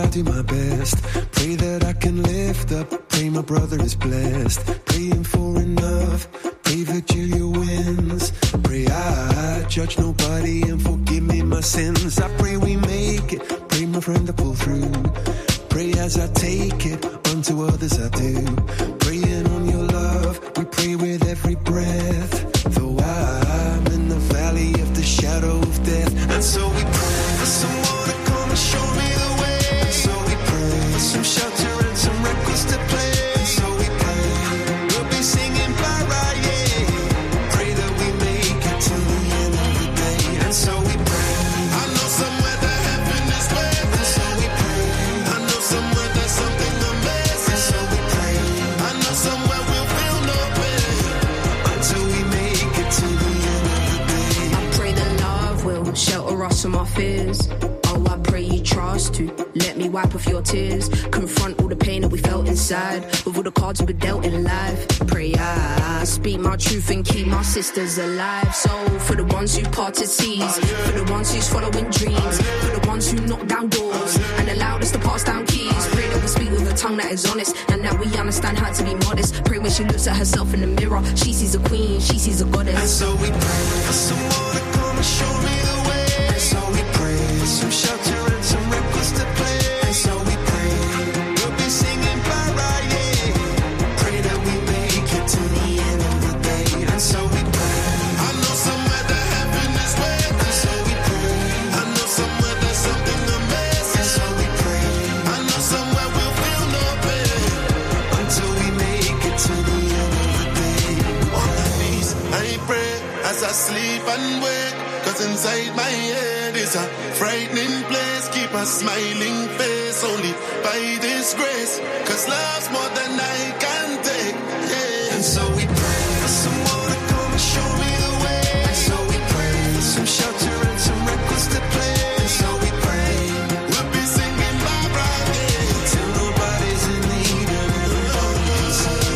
I'll do my best. Pray that I can lift up. Pray my brother is blessed. Praying for enough. Pray Virgilia wins. Pray I judge nobody and forgive me my sins. I pray we make it. Pray my friend to pull through. Pray as I take it, unto others I do. Praying on your love, we pray with every breath. Though I'm in the valley of the shadow of death. And so we pray for someone to come and show me the way. And so we pray for some shelter and some records to play. And so we pray, we'll be singing bye-bye, yeah. Pray that we make it to the end of the day. And so we pray, I know somewhere that heaven is waiting. And so we pray, I know somewhere there's something amazing. And so we pray, I know somewhere we'll feel no pain until we make it to the end of the day. I pray that love will shelter us from our fears. Oh, I pray you trust to let me wipe off your tears. Confront all the pain that we felt inside with all the cards we were dealt in life. Pray I speak my truth and keep my sisters alive. So for the ones who parted seas, for the ones who's following dreams, for the ones who knock down doors and allowed us to pass down keys. Pray that we speak with a tongue that is honest and that we understand how to be modest. Pray when she looks at herself in the mirror, she sees a queen, she sees a goddess. And so we pray for someone to come and show me the way. And so we pray for some shelter and some records to play. And so we pray, we'll be singing bye-bye, yeah. Pray that we make it to the end of the day. And so we pray, I know somewhere that heaven is waiting. And so we pray, I know somewhere there's something amazing. And so we pray, I know somewhere we'll feel no pain until we make it to the end of the day. On my knees, I pray as I sleep and wake. Cause inside my head is a frightening place. Keep a smiling face only by this grace. Cause love's more than I can take, yeah. And so we pray for someone to come and show me the way. And so we pray for some shelter and some records to play. And so we pray, we'll be singing bye-bye, yeah. Till nobody's in need and nobody can see.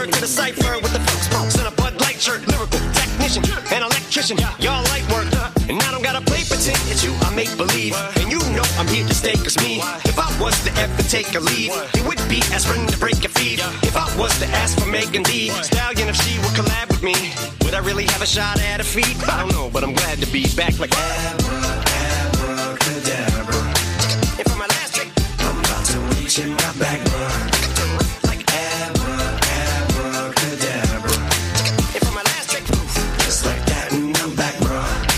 word to the cipher with the folk smokes and a Bud Light shirt. Lyrical technician, an electrician, y'all light work. And I don't gotta play pretend, it's you I make believe. And you know I'm here to stay, cause me, if I was to ever take a leave, it would be aspirin to break your feet. If I was to ask for Megan Thee Stallion, if she would collab with me, would I really have a shot at her feet? I don't know, but I'm glad to be back like abracadabra. And for my last trick, I'm about to reach in my back, like abracadabra. And for my last trick, just like that, and I'm back, bro.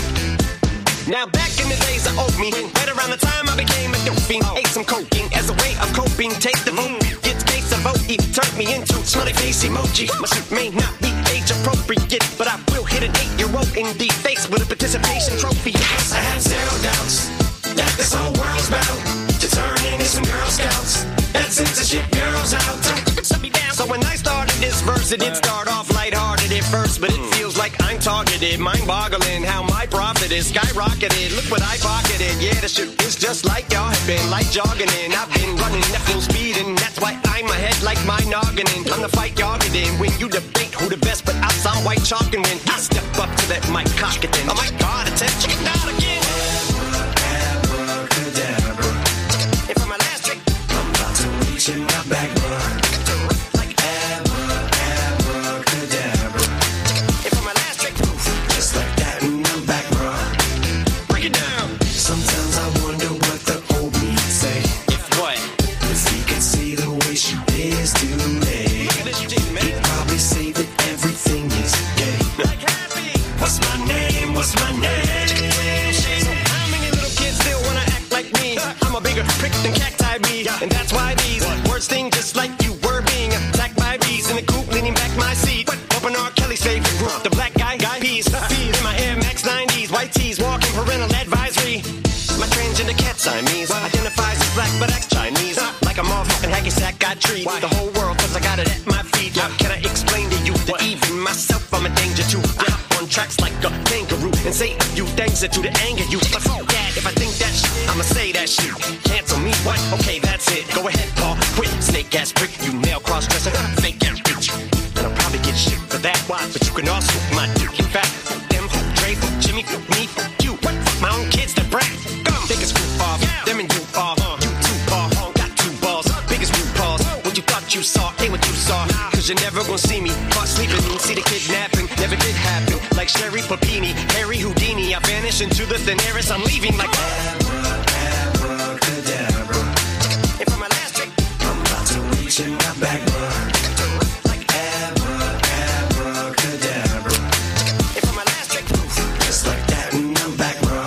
Now back in the days I owed me, right around the time I became a dope fiend, ate some cocaine as a way of coping. Take the moon, get case of OE, turned me into smiley face emoji. My suit may not be age appropriate, but I will hit an 8-year-old in the face with a participation trophy. Yes, I have zero doubts that this whole world's bound to turn into some Girl Scouts. That censorship girls out. So when I started this verse, it did start off lighthearted at first, but it feels like I'm targeted. Mind-boggling how my profit is skyrocketed. Look what I pocketed. Yeah, the shit is just like y'all have been, like jogging in. I've been running at full speed, and that's why I'm ahead like my noggin. I'm the fight y'all get in. When you debate who the best, but I sound white chalk, and when I step up to that mic, cock it then. Oh my God, attention, check it out again. Abracadabra. And for my last trick, I'm about to reach in my back, like abracadabra. And for my last trick, just like that, and I'm back, bro. Break it down. Sometimes I wonder what the old me say. If what? If he could see the way she is today, he'd probably say that everything is gay. Like happy. What's my name? What's my name? So how many little kids still wanna act like me? I'm a bigger prick than cacti me, and that's why these words sting just like you were being attacked by bees in the coop, leaning back my seat. Open R. Kelly's favorite group, the black guy peas. In my Air Max 90s, white tees, walking parental advisory. My transgender cat Siamese identifies as black but acts Chinese. Like a motherfucking hacky sack, I treat the whole world cause I got it at my feet. How can I explain to you that even myself I'm a danger to? I hop on tracks like a kangaroo and say a few things to the anger you. But fuck that, if I think that shit, I'ma say that shit. Cancel me, what? Okay, that's it. Go ahead, Paul, quit. Snake ass prick, you male cross-dresser, fake ass bitch. And I'll probably get shit for that. But you can also my dick in fact. Them, Dre, Jimmy, me, you. What? Fuck my own kids that brat. Take a screw off, them and you off. You too far, got two balls, biggest blue paws. What you thought you saw ain't what you saw. Cause you're never gonna see me caught sleeping. See the kidnapping, never did happen. Like Sherry Papini, Harry Houdini, I vanish into the thin air as I'm leaving like abracadabra. And for my last trick, I'm about to reach in my back, like abracadabra. And for my last trick, just like that, and I'm back, bro.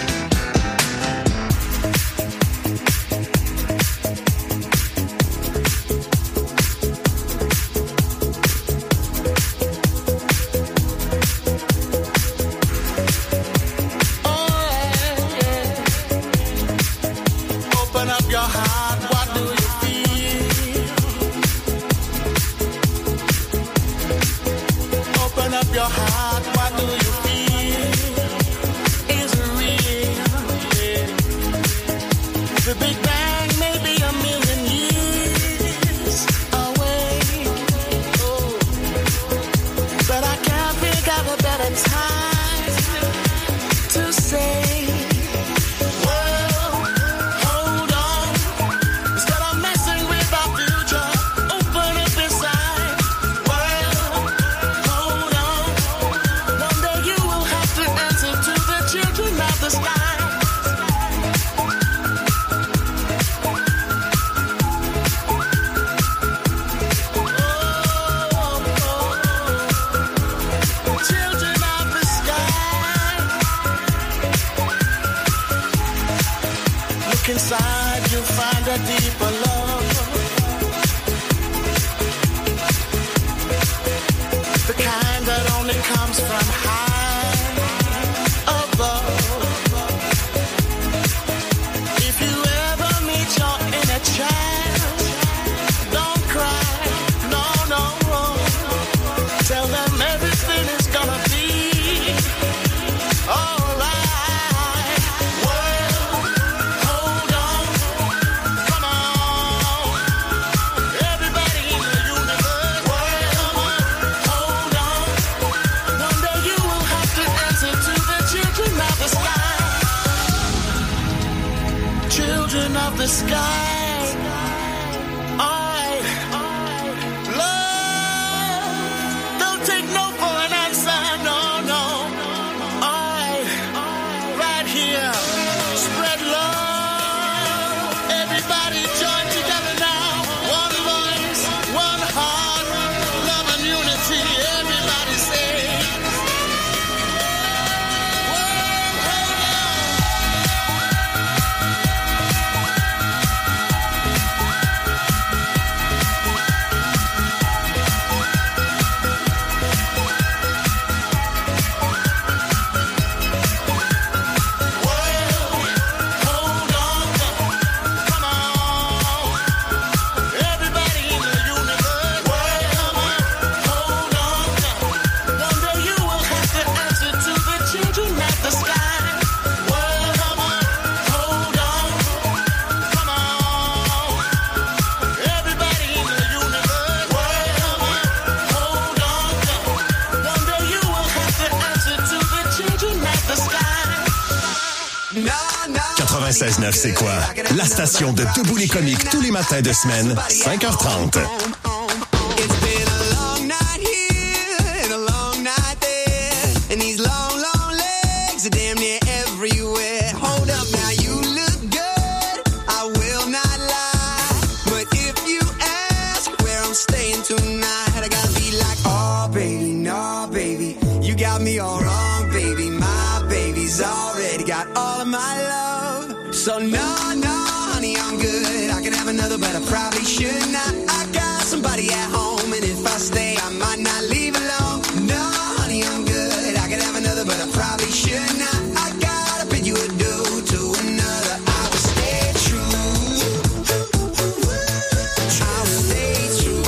Open up your heart, what do you feel? Open up your heart, what do you feel? Is it real? Yeah. The Big Bang may be a million years away. Oh. But I can't think of a better time to say, inside you find a deeper love, the kind that only comes from high above. If you ever meet your inner child, don't cry, no, no. Tell them everything is gonna be alright. Everybody in the universe, the sky. Love, don't take no for an answer, no, no. Right here, spread love. Everybody join together now. One voice, one heart, love and unity. Everybody say. C'est quoi? La station de Debout les comiques tous les matins de semaine, 5h30. So no, honey, I'm good. I can have another, but I probably should not. I got somebody at home, and if I stay, I might not leave alone. No, honey, I'm good. I can have another, but I probably should not. I gotta bid you adieu to another. I will stay true. I will stay true.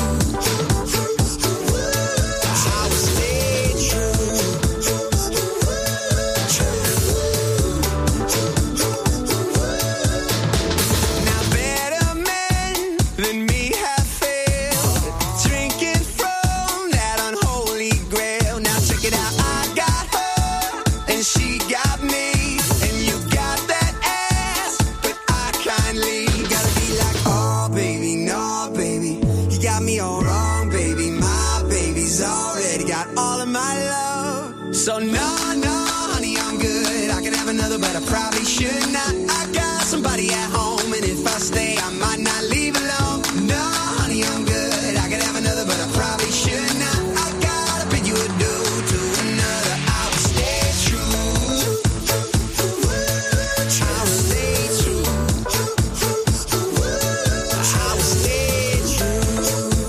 I will stay true. So no, honey, I'm good. I can have another, but I probably should not. I got somebody at home, and if I stay, I might not leave alone. No, honey, I'm good. I can have another, but I probably should not. I gotta bid you adieu to another. I will stay true. I will stay true. I will stay true.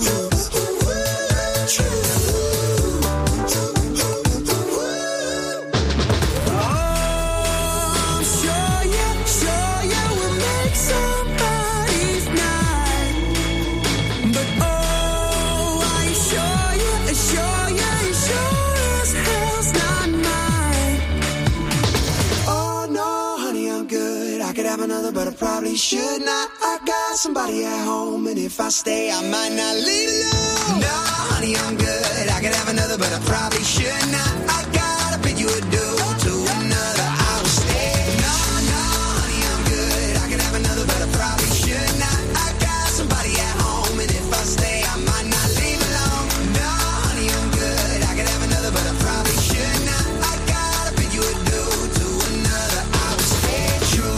But I probably should not. I got somebody at home, and if I stay, I might not leave alone. No, honey, I'm good. I could have another, but I probably should not. I gotta bid you adieu to another. I will stay. No, honey, I'm good. I could have another, but I probably should not. I got somebody at home, and if I stay, I might not leave alone. No, honey, I'm good. I could have another, but I probably should not. I gotta bid you adieu to another. I will stay true.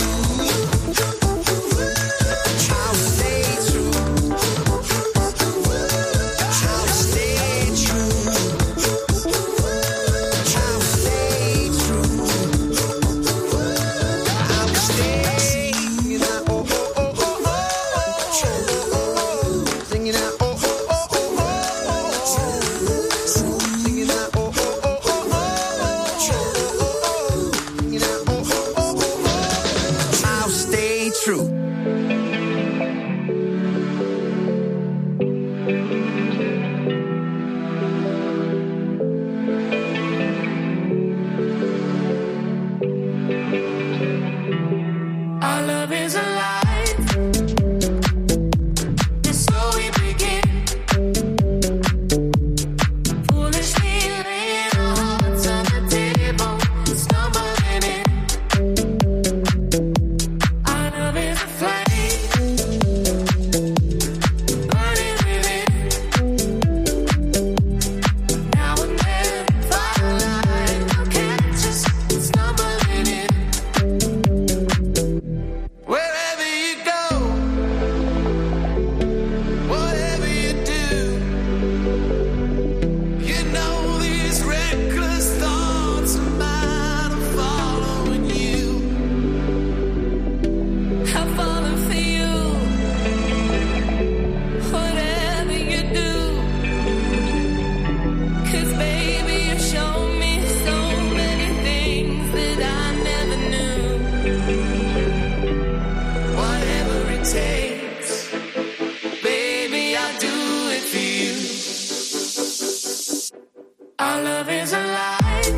Our love is alive.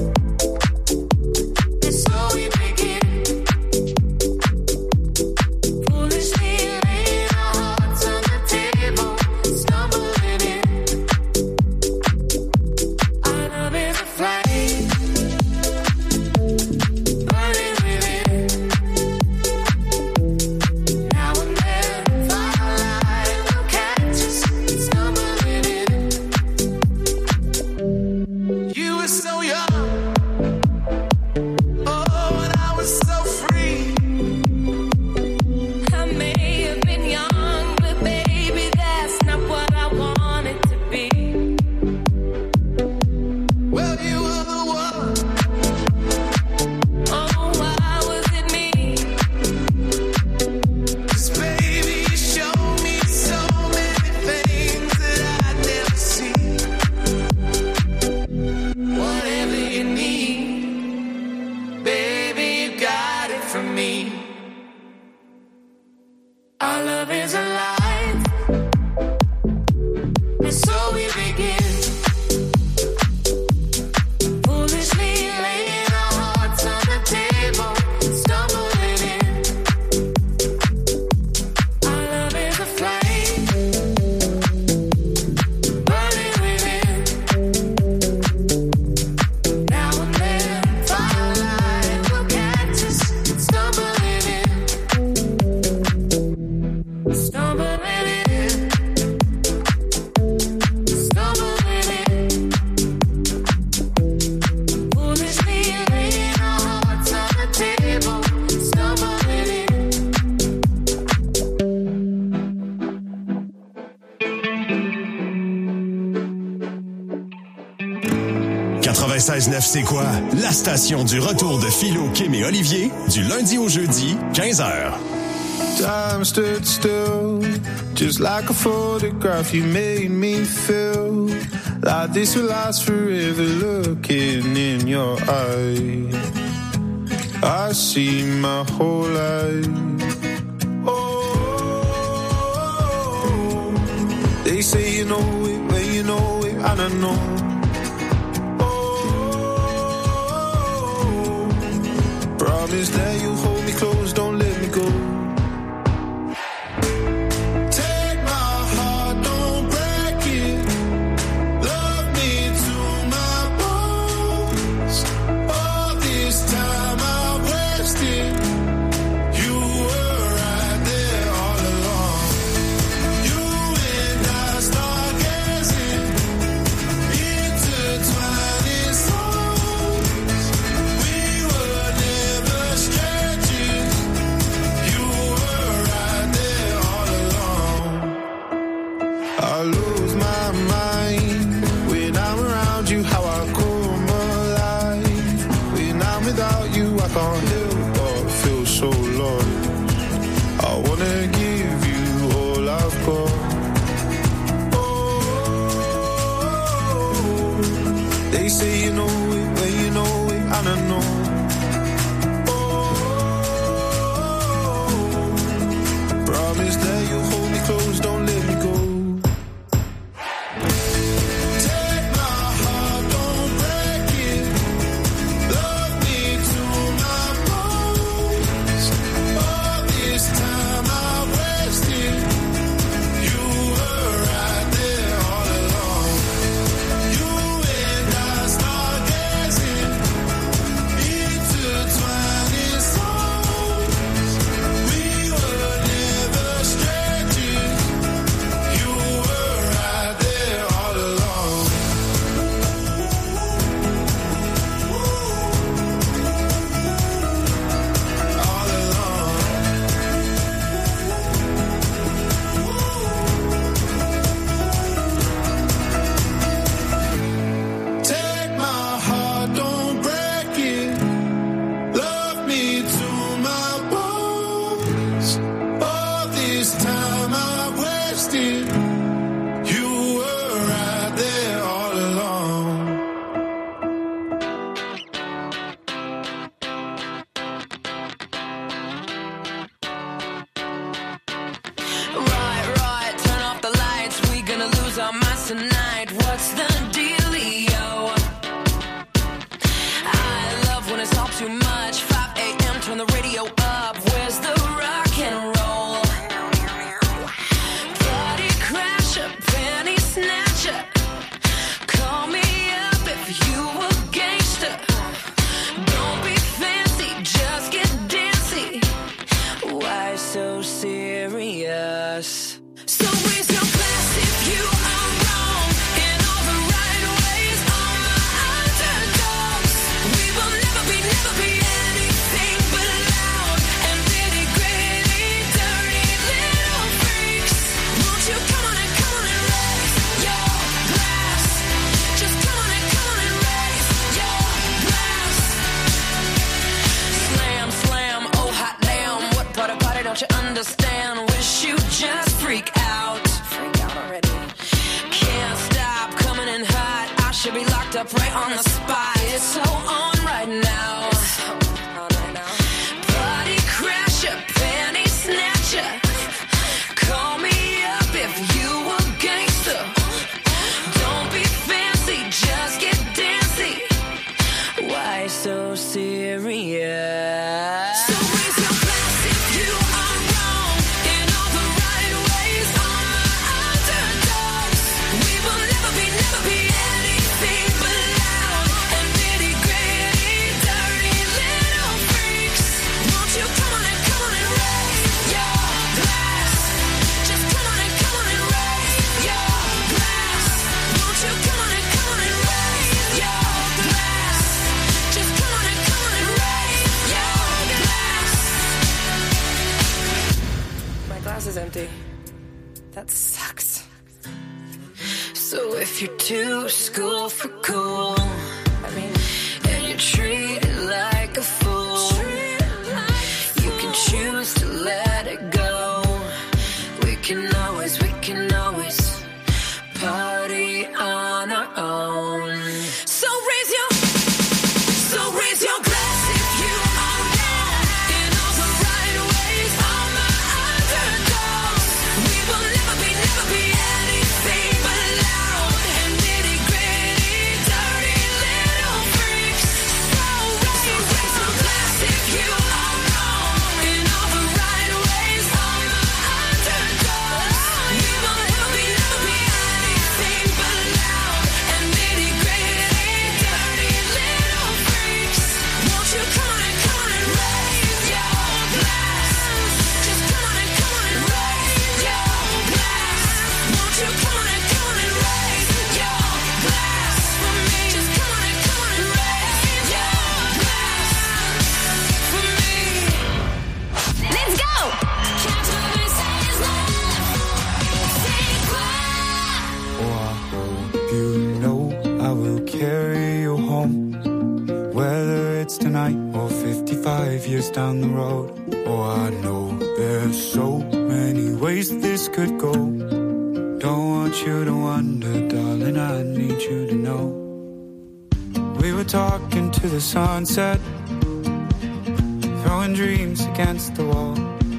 And so we begin. Foolishly laying our hearts on the table, stumbling in. Our love is a flame, burning within. Now and then, firelight will catch us, stumbling in. You were so young, oh, and I was so free. I may have been young, but baby, that's not what I wanted to be. Well, you were the one. Oh, why was it me? 'Cause baby, you showed me so many things that I'd never seen. Whatever you need, baby, you got it from me. Our love is alive, and so we begin. Foolishly laying our hearts on the table, stumbling in. Our love is a flame, burning within. Now and then, firelight will catch us, stumbling in. Stumbling in. Stumbling in. Foolishly laying our hearts on the table, stumbling in. 96.9 c'est quoi? La station du retour de Philo, Kim et Olivier, du lundi au jeudi, 15h. Time stood still, just like a photograph. You made me feel like this will last forever. Looking in your eyes, I see my whole life. Oh, they say you know it when you know it, and I know. Oh, promise that you'll hold me close, don't let me go. Take my heart, don't break it. Love me to my bones. All this time I wasted. You were right there all along. You and I stargazing, intertwined in songs. We were never strangers. You were right there all along. I lose my mind when I'm around you, how I come alive. When I'm without you, I can't help but feel so lost. I wanna give you all I've got. Oh, they say you know it when you know it, and I know. Oh, promise that you'll hold me close, don't let me go. Take my heart, don't break it. Love me to my bones. All this time I wasted. You were right there all along. You and I stargazing, should be locked up right on the spot. It's so on right now. Body crasher, panty snatcher. Call me up if you a gangster. Don't be fancy, just get dancy. Why so serious? Is empty. That sucks. So if you're too school for cool, and you're treated like a fool, you can choose to let it go. We can always party on our own. So raise your glass if you are wrong in all the right ways. All my underdogs, we will never be anything but loud and nitty gritty, dirty little freaks. So raise your glass if you are wrong in all the right ways. All my underdogs, we will never be anything but loud and nitty gritty, dirty little freaks. Won't you come on and raise your glass? Just come on and raise your glass. Won't you come on and raise your glass for me? Just come on and raise your glass for me. Let's go! Oh, I hope you know I will carry you home, whether it's tonight or 55 years down the road. Oh, I know there's so many ways this could go. Don't want you to wonder, darling, I need you to know. We were talking to the sunset, throwing dreams against the wall.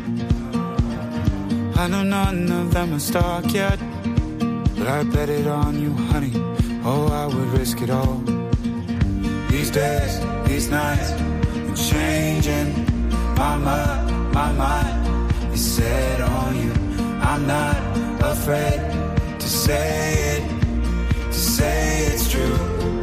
I know none of them are stuck yet, but I bet it on you, honey. Oh, I would risk it all. These days, these nights, I'm changing my mind is set on you. I'm not afraid to say it's true.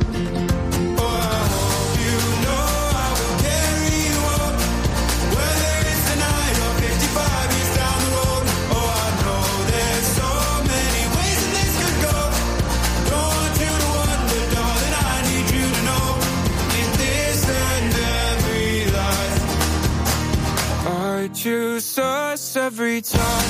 I choose us every time.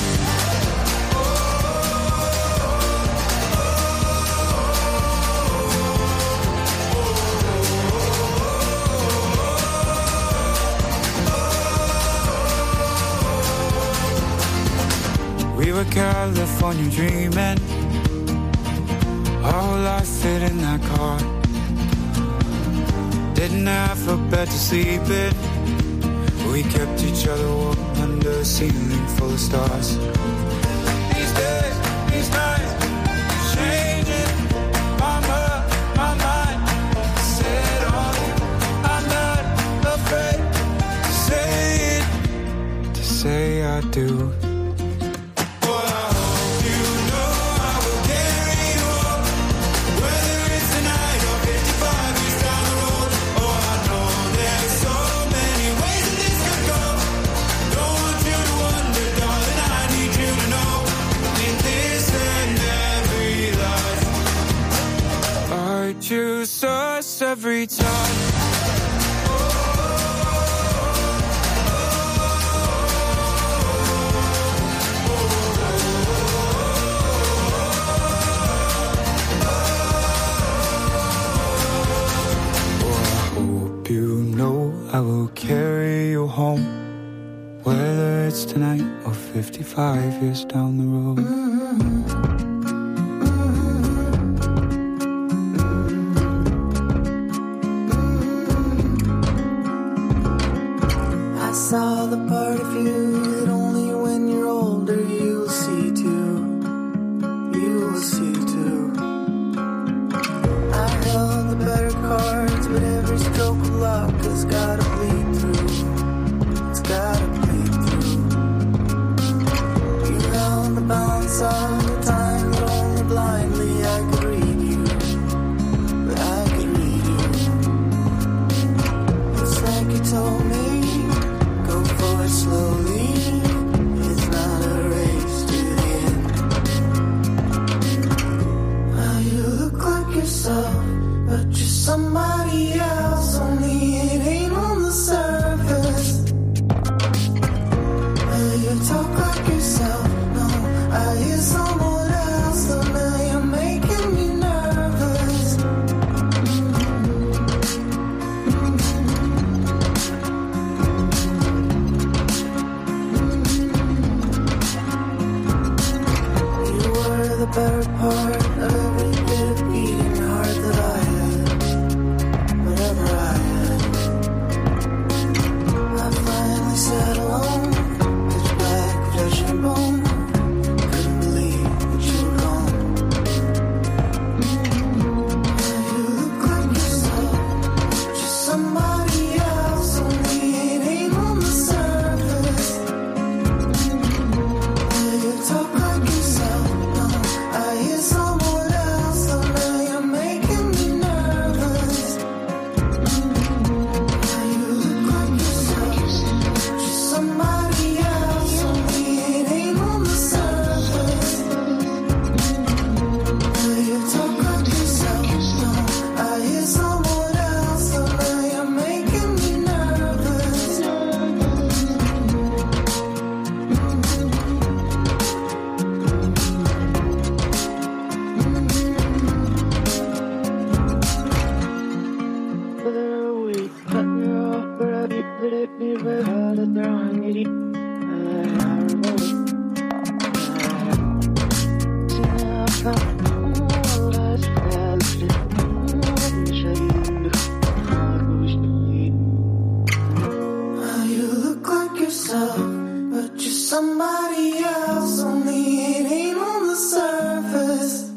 We were California dreaming, our whole life fit in that car. Didn't have a bed to sleep in, we kept each other warm under a ceiling full of stars. These days, these nights, changing my mind, set on you. I'm not afraid to say I do. Choose us every time. Oh, I hope you know I will carry you home, whether it's tonight or 55 years down the road. broken lock has gotta bleed through. It's gotta bleed through. You're on the bounce of the time that only blindly I could read you. But I could read you. It's like you told me, go for it slowly. It's not a race to the end. Now you look like yourself, but you're somebody else. Only it ain't on the surface. You talk like yourself, no, I hear someone else. So now you're making me nervous. You were the better part of every bit of beating heart that I had. Whatever I had, I finally sat alone, pitch black, flesh and bone. Couldn't believe that you were gone. Now you look like yourself, just somebody else. Only it ain't on the surface. You talk like yourself, no, I hear someone else. So now you're making me nervous. Now you look like yourself, just somebody else. Only it ain't on the surface. You talk like yourself, no, I hear someone else. So now you're making me nervous. Now you look like yourself, but you're somebody else. Only it ain't on the surface.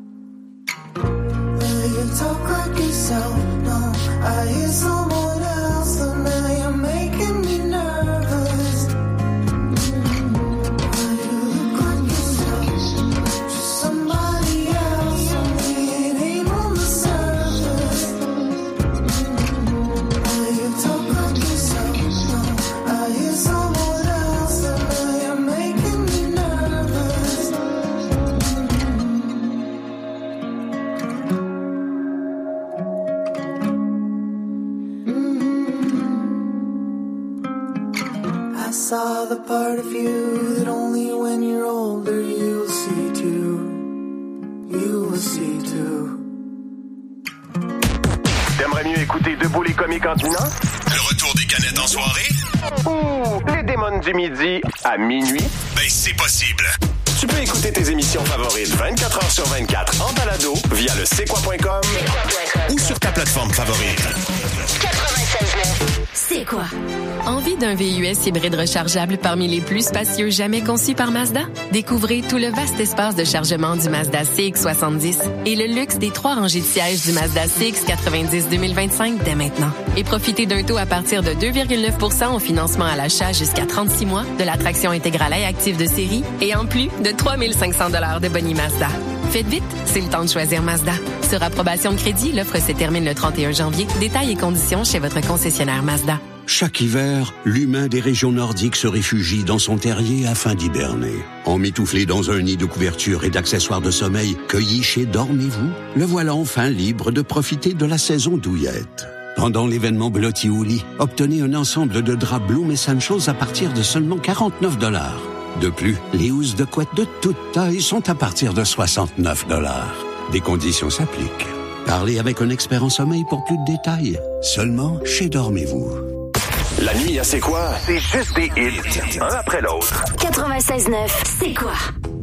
You talk like yourself, no, I hear someone else. So now you're making me nervous. Now you look like yourself, just somebody else. Only it ain't on the surface. Now you talk like yourself, no, I hear someone else. So now you're making me nervous. I saw the part of you that only when you're older you'll see too. You will see too. T'aimerais mieux écouter Debout les comiques en dînant? Le retour des canettes en soirée? Ou les démons du midi à minuit? Ben, c'est possible. Tu peux écouter tes émissions favorites 24 heures sur 24 en balado via le c'est-quoi.com Ou sur ta plateforme favorite. 96.9. C'est quoi? Envie d'un VUS hybride rechargeable parmi les plus spacieux jamais conçus par Mazda? Découvrez tout le vaste espace de chargement du Mazda CX-70 et le luxe des 3 rangées de sièges du Mazda CX-90 2025 dès maintenant. Et profitez d'un taux à partir de 2,9% au financement à l'achat jusqu'à 36 mois, de la traction intégrale et active de série et en plus de 3 500 $ de boni Mazda. Faites vite, c'est le temps de choisir Mazda. Sur approbation de crédit, l'offre se termine le 31 janvier. Détails et conditions chez votre concessionnaire Mazda. Chaque hiver, l'humain des régions nordiques se réfugie dans son terrier afin d'hiberner. Emmitouflé dans un nid de couverture et d'accessoires de sommeil cueillis chez Dormez-vous, le voilà enfin libre de profiter de la saison douillette. Pendant l'événement Blotti Uli, obtenez un ensemble de draps Bloom & Sancho's à partir de seulement 49 $. De plus, les housses de couette de toute taille sont à partir de 69 $. Des conditions s'appliquent. Parlez avec un expert en sommeil pour plus de détails. Seulement chez Dormez-vous. La nuit à C'est quoi? C'est juste des hits, un après l'autre. 96.9. C'est quoi?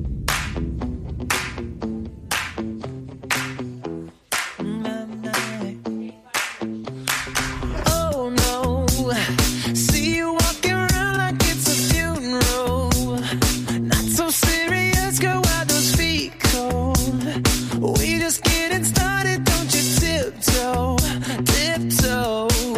Oh no, see you walking around like it's a funeral. Not so serious, girl, why those feet cold? We just getting started, don't you tiptoe, tiptoe.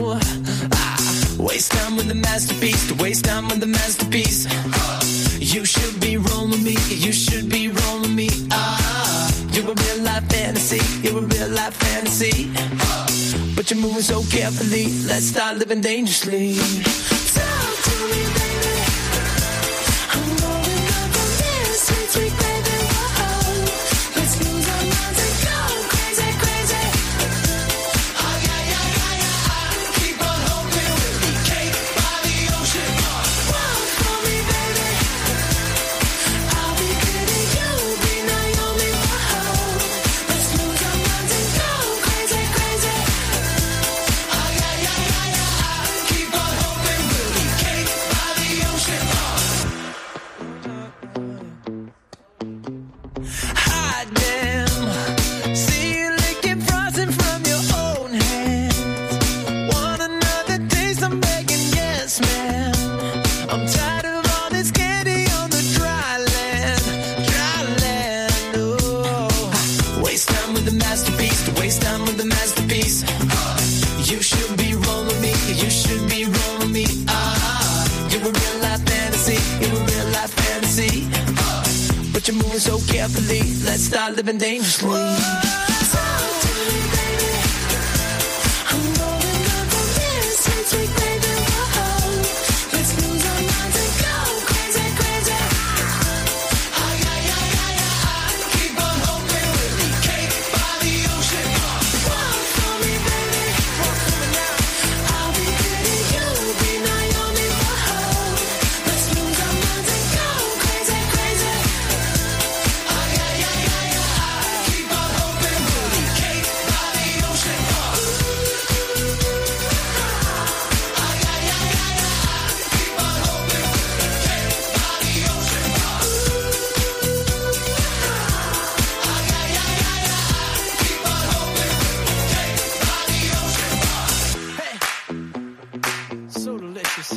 a real life fantasy, but you're moving so carefully. Let's start living dangerously. Talk to me, baby. I'm rolling up on this sweet, sweet baby. Whoa, let's lose our minds and go crazy, crazy. Oh yeah, yeah, yeah, yeah. Keep on hoping we'll be cake by the ocean. Walk for me, baby. I'll be pretty, you'll be Naomi. Whoa, let's lose our minds and go crazy, crazy. Oh yeah, yeah, yeah, yeah. Keep on hoping we'll be cake by the ocean. Hot damn, see you licking frosting from your own hands. Want another taste? I'm begging, yes, ma'am. I'm tired of all this candy on the dry land, oh. Waste time with the masterpiece, to waste time with the masterpiece. You should be rolling me, you should be rolling me. You're a real life fantasy, you're a real life fantasy. But you're moving so carefully, let's start living dangerously. Talk to me, baby. I'm rolling up on this sweet, sweet baby. Whoa, let's lose our minds and go crazy, crazy. Oh yeah, yeah, yeah, yeah. Keep on hoping we'll be cake by the ocean. Walk for me, baby. Walk for me now. I'll be pretty, you'll be Naomi. Whoa, let's lose our minds and go crazy, crazy. Oh yeah, yeah, yeah, yeah. Keep on hoping we'll be cake by the ocean. Oh yeah, yeah, yeah, yeah. Keep on hoping we'll be cake by the ocean. Oh yeah, yeah, yeah, yeah. Keep on hoping we'll be cake by the ocean. Hey, so delicious.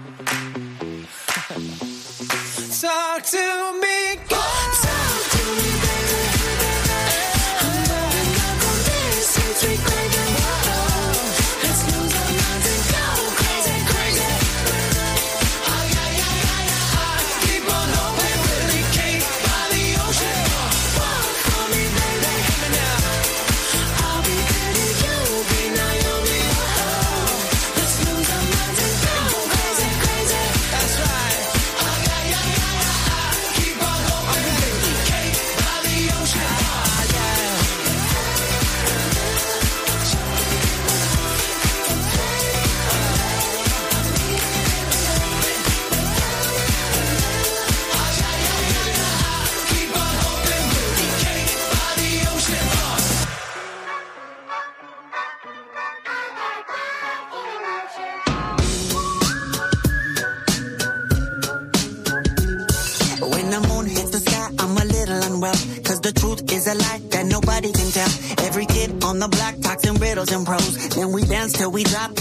Talk to me, girl. Talk to me, baby. I'm rolling up on this sweet, sweet baby. Whoa, let's lose our minds and go crazy, crazy. Oh yeah, yeah, yeah, yeah. Keep on hoping we'll be cake by the ocean. Walk for me, baby. I'll be pretty, you'll be Naomi. Whoa, let's lose our minds and go crazy, crazy. That's right. Oh yeah, yeah, yeah, yeah. Keep on hoping we'll be cake by the ocean. Oh yeah. Keep on hoping we'll be cake by the ocean. When the moon hits the sky, I'm a little unwell. Cause the truth is a lie that nobody can tell. Every kid on the block talks in riddles and prose. Then we dance till we drop.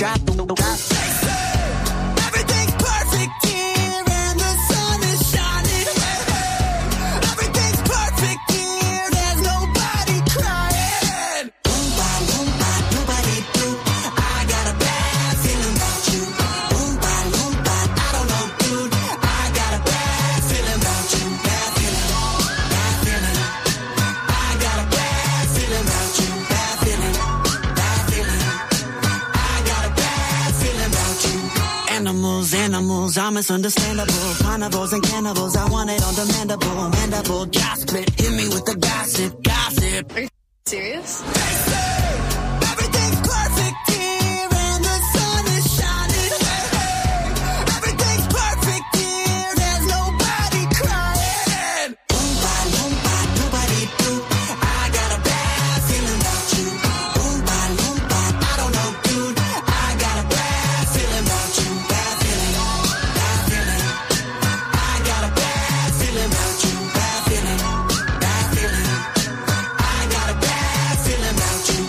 Everything's perfect here and the sun is shining. Everything's perfect here, there's nobody crying. Oompa, loompa, nobody do. I got a bad feeling about you. Oompa, loompa, I don't know, dude. I got a bad feeling about you. Bad feeling, bad feeling. I got a bad feeling about you. Bad feeling, bad feeling. I got a bad feeling about you. Animals are misunderstandable. Carnivores and cannibals, I want it on demandable. Mandible, jaw split, hit me with the gossip. Are you serious? Everything's perfect here and the sun is shining. Everything's perfect here, there's nobody crying. Oompa, loompa, nobody do. I got a bad feeling about you. Oompa, loompa, I don't know, dude. I got a bad feeling about you. Bad feeling, bad feeling. I got a bad feeling about you. Bad feeling, bad feeling. I got a bad feeling about you.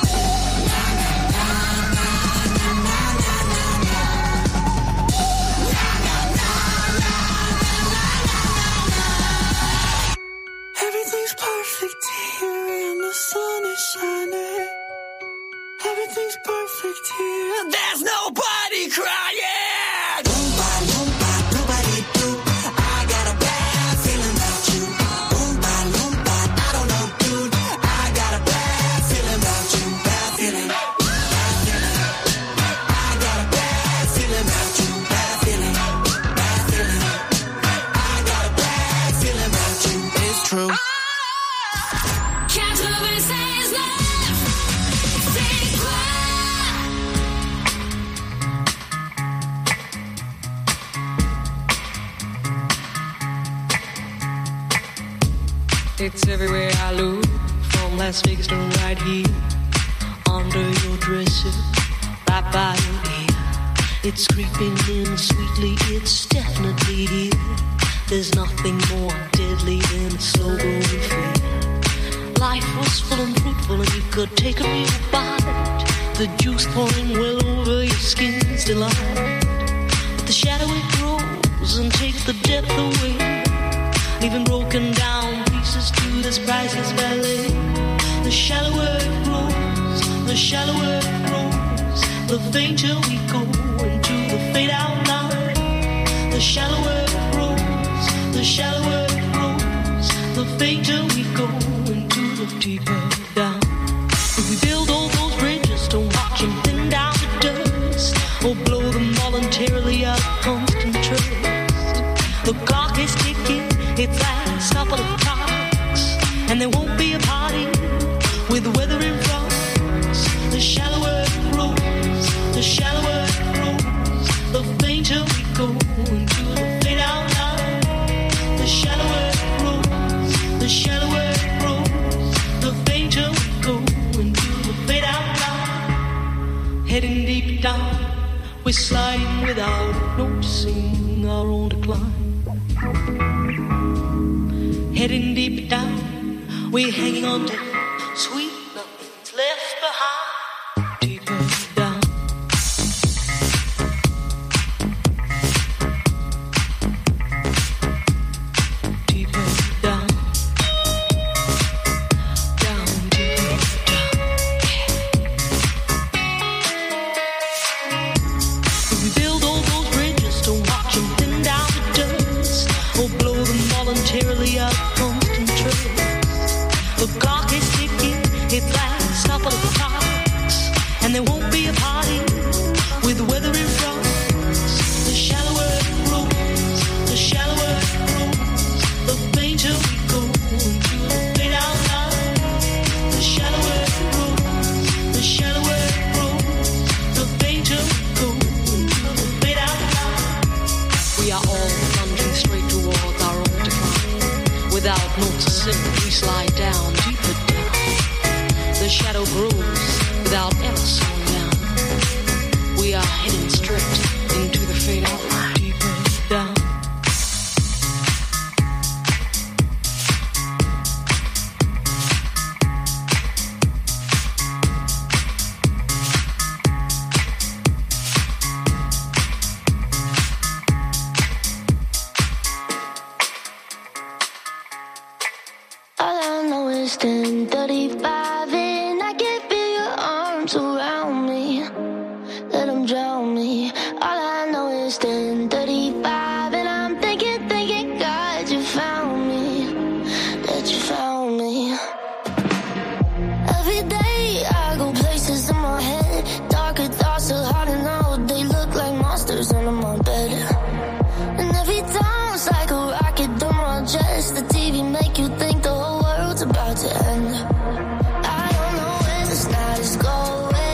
Everything's perfect here and the sun is shining. Everything's perfect here. There's nobody crying. Oompa, loompa, nobody do. I got a bad feeling about you. Oompa, loompa, I don't know, dude. I got a bad It's everywhere I look, from Las Vegas to right here, under your dresser, right by your ear. It's creeping in sweetly, it's definitely here. There's nothing more deadly than a slow-growing fear. Life was full and fruitful and you could take a real bite. The juice pouring well over your skin's delight. But the shadow it grows and takes the depth away, leaving broken down pieces to this priceless ballet. The shallower it grows, the shallower it grows, the fainter we go into the fade out line. The shallower it grows, the shallower it grows, the fainter we go into the deeper down. If we build all those bridges, don't watch them thin down to dust, or blow them voluntarily out of constant trust. The clock is ticking, it's last couple of clocks, and there won't be a party with the weather in front. The shallower it grows, the shallower it grows, the fainter we go into the fade out line. The shallower it grows, the shallower it grows, the fainter we go into the fade out line. Heading deep down, we're sliding without noticing our own decline. Heading deep down, we're hanging on to sweet nothing's left behind. Deeper down. Deeper down. Down, deeper down. If we build all those bridges, don't watch them thin down to dust, or blow them voluntarily out of constant trust. The clock is ticking, it lasts couple of clocks, and there won't be a party with the weather in front. The shallower it grows, the shallower it grows, the fainter we go into the fade out line. The shallower it grows, the shallower it grows, the fainter we go into the fade out line. We are all plunging straight towards our own decline. Without noticing, we slide down, deeper down. The shadow grows without ever slowing down. We are heading straight into the fade out line. Deeper down. All I know is 10:35 and I can feel your arms around me. Let them drown me. All I know is 10:35 and I'm thinking, God, you found me. That you found me. Every day I go places in my head. Darker thoughts are hard to know. They look like monsters under my bed. And every time it's like a rocket through my chest. The TV make you think the whole world's about to end. I don't know where this night is going.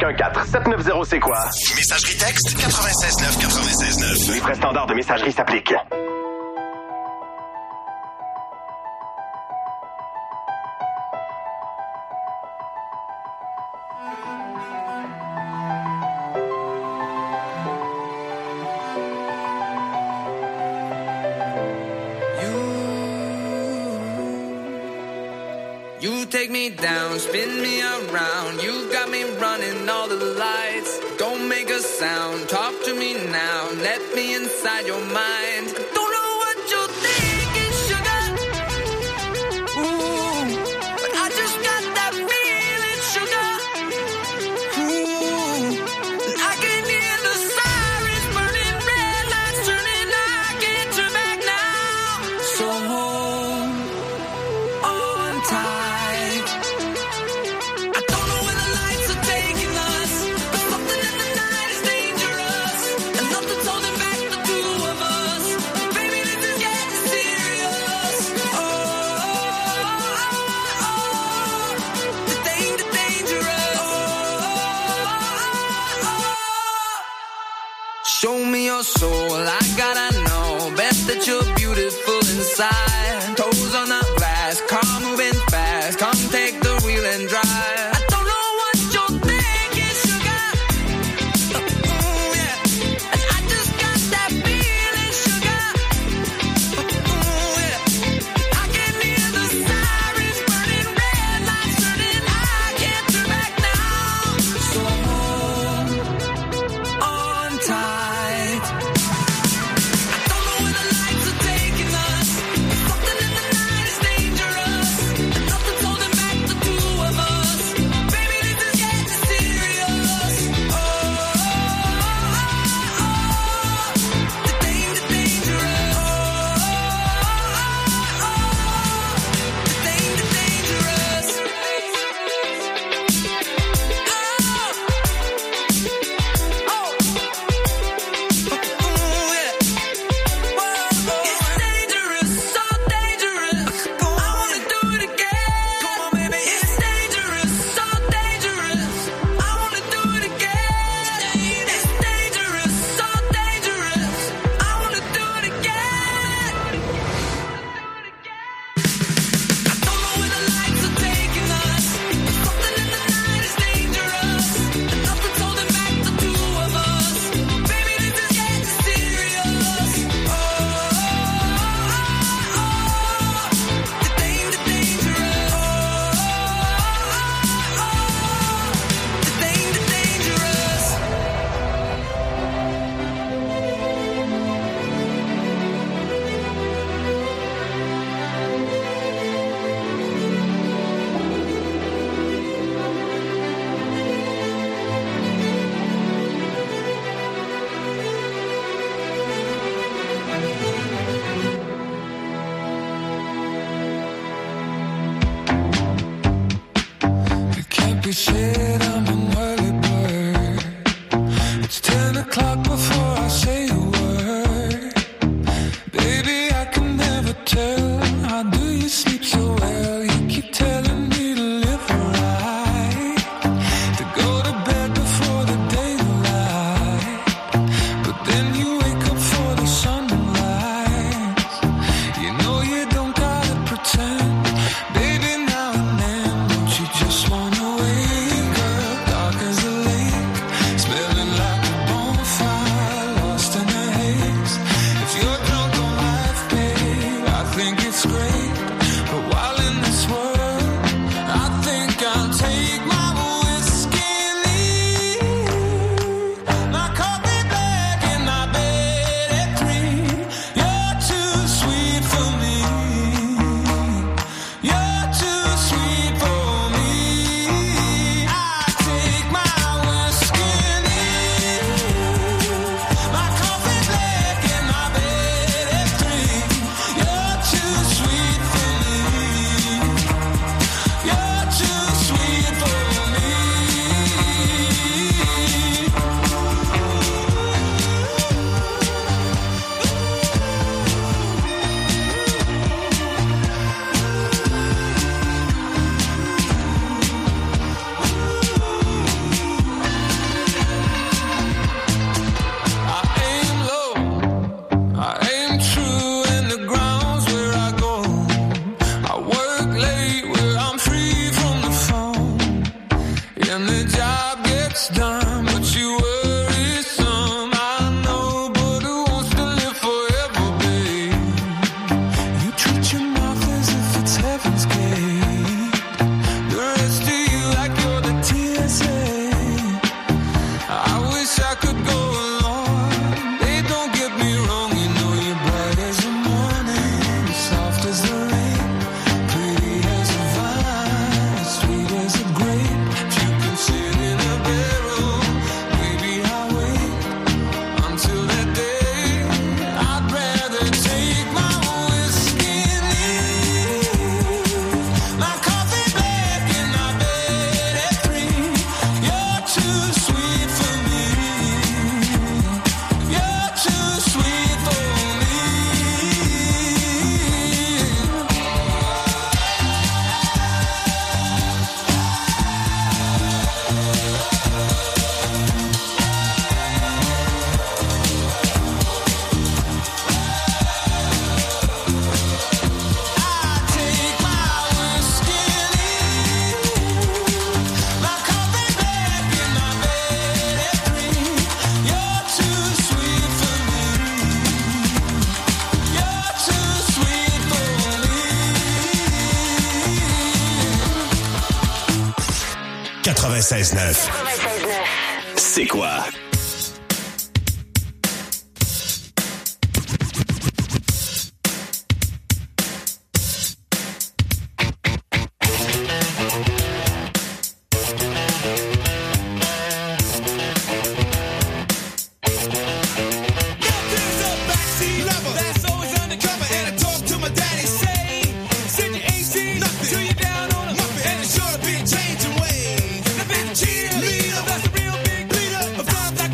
1-888-790 c'est quoi? Messagerie texte 96.9 96.9. Les frais standards de messagerie s'appliquent. You take me down, spin me around. You got me running all the lights. Don't make a sound, talk to me now. Let me inside your mind. Don't know what you're thinking, sugar. Ooh, but I just got that feeling, sugar. Ooh, and I can hear the sirens burning, red lights turning. I can't turn back now. So hold on tight. Show me your soul, I gotta know. Best that you're beautiful inside. Toes on the glass, car moving fast. Come take the wheel and drive. I don't know what you're thinking, sugar. Ooh, yeah. And I just got that feeling, sugar. Ooh, yeah. I can hear the sirens burning, red lights turning. I can't turn back now. So hold on tight. I don't know where the lights are taking us. gets done, but you worry some. I know, but who wants to live forever, babe? You treat your mouth as if it's heaven's gate. The rest of you like you're the TSA. I wish I could go along. Hey, don't get me wrong, you know you're bright as the morning, soft as the rain, pretty as a vine, sweet as a grape. If you can sit in a barrel, maybe I'll wait until that day. I'd rather take my whiskey and leave my coffee black and my bed at 3. You're too sweet for me. You're too sweet for me. Take my whiskey and leave my coffee black and my bed at 3. You're too sweet for me. You're too sweet for me. 96.9. C'est quoi? That's always undercover, and I talk to my daddy, say, send your AC till you're down on a muffin, and it's sure to be changing ways. Now, big cheerleader, that's a real big leader of times like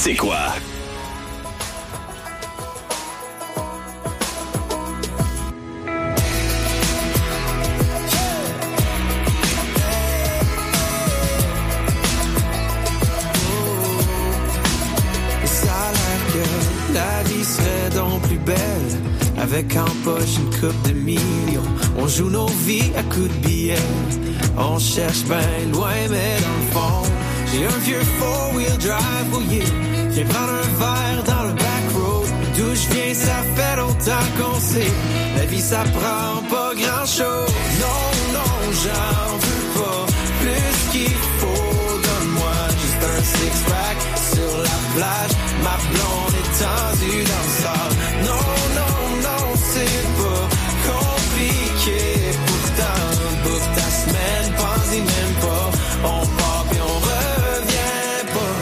c'est quoi? Ça a l'air que la vie serait donc plus belle avec en poche une coupe de millions. On joue nos vies à coups de billets. On cherche bien loin, mais dans le fond, j'ai un vieux four-wheel drive, oh yeah. Viens prendre un verre dans le back road. D'où je viens, ça fait longtemps qu'on sait. La vie, ça prend pas grand-chose. Non, non, j'en veux pas plus qu'il faut. Donne-moi juste un six-pack sur la plage. Ma blonde est tendue dans le sable. Non, non, non, c'est pas compliqué. Pourtant, bouffe ta semaine, pense-y même pas. On part puis on revient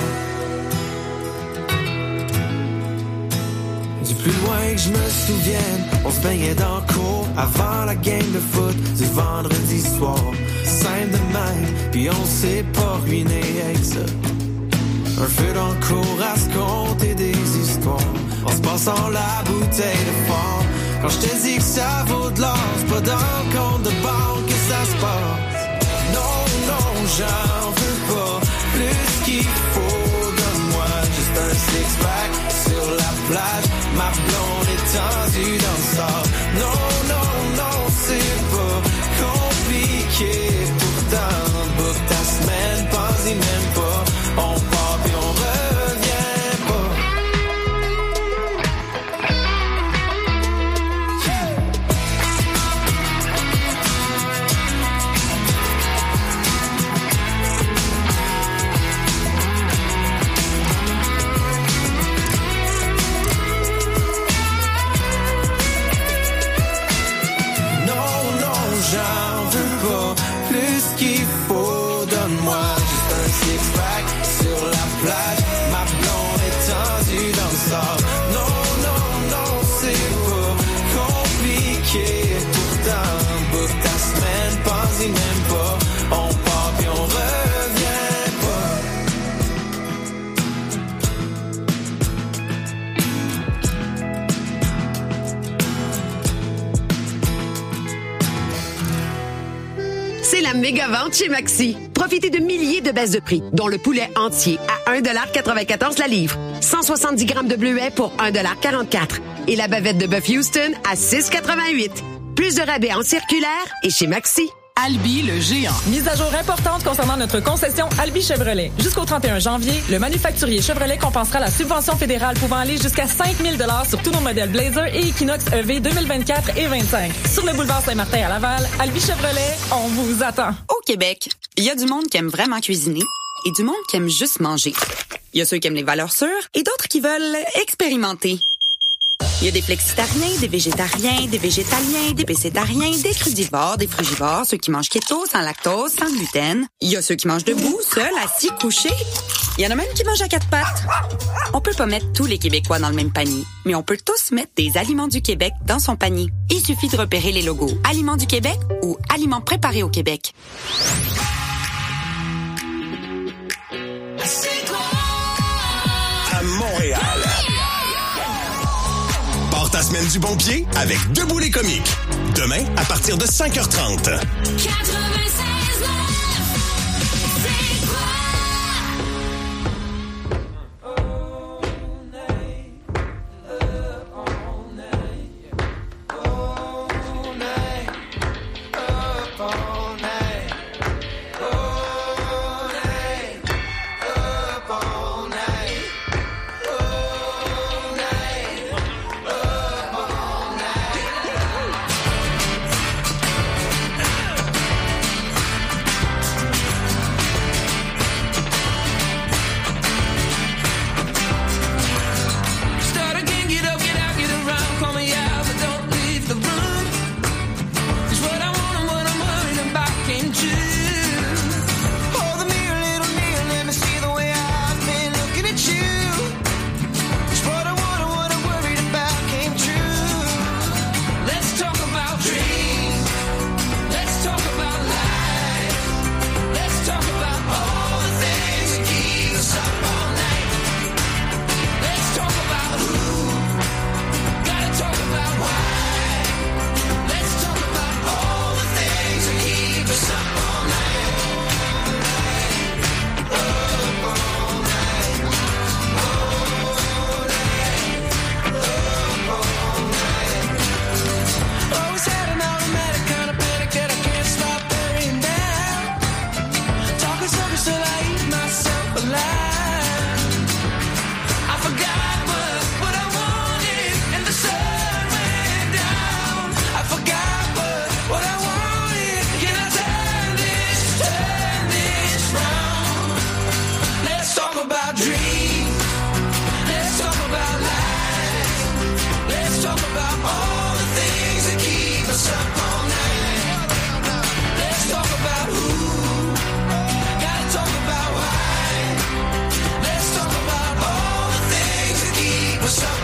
pas. Du plus loin que je me souvienne, on se baignait dans le cours avant la game de foot du vendredi soir. Simple de même, puis on s'est pas ruiné avec ça. Un feu dans le cours à se compter des histoires. En se passant la bouteille de fort. Quand je te dis que ça vaut de l'or, c'est pas dans le compte de banque que ça se passe. Non, non, j'en veux pas plus qu'il faut. Donne-moi juste un six-pack sur la plage. Ma blonde est tendue dans le sable. Non, non, non, c'est pas compliqué. Pourtant, bouffe ta semaine, pense-y même pas. On part puis on revient pas. Non, non, j'en veux pas plus qu'il faut. Donne-moi juste un six-pack sur la plage. Ma blonde est tendue dans le sable. Non, non, non, c'est pas compliqué. Pourtant, bouffe ta semaine, pense-y même pas. On part puis on revient pas. C'est la méga vente chez Maxi. Profitez de milliers de baisses de prix, dont le poulet entier à 1,94$ la livre. 170 grammes de bleuets pour 1,44$ et la bavette de bœuf Houston à 6,88$. Plus de rabais en circulaire et chez Maxi. Albi le géant. Mise à jour importante concernant notre concession Albi Chevrolet. Jusqu'au 31 janvier, le manufacturier Chevrolet compensera la subvention fédérale pouvant aller jusqu'à 5 000 $ sur tous nos modèles Blazer et Equinox EV 2024 et 25. Sur le boulevard Saint-Martin à Laval, Albi Chevrolet, on vous attend. Au Québec, il y a du monde qui aime vraiment cuisiner et du monde qui aime juste manger. Il y a ceux qui aiment les valeurs sûres et d'autres qui veulent expérimenter. Il y a des flexitariens, des végétariens, des végétaliens, des pécétariens, des crudivores, des frugivores, ceux qui mangent keto, sans lactose, sans gluten. Il y a ceux qui mangent debout, seuls, assis, couchés. Il y en a même qui mangent à quatre pattes. On peut pas mettre tous les Québécois dans le même panier, mais on peut tous mettre des Aliments du Québec dans son panier. Il suffit de repérer les logos Aliments du Québec ou Aliments préparés au Québec. À Montréal. Pars ta semaine du bon pied avec Debout les comiques. Demain, à partir de 5h30. What's up?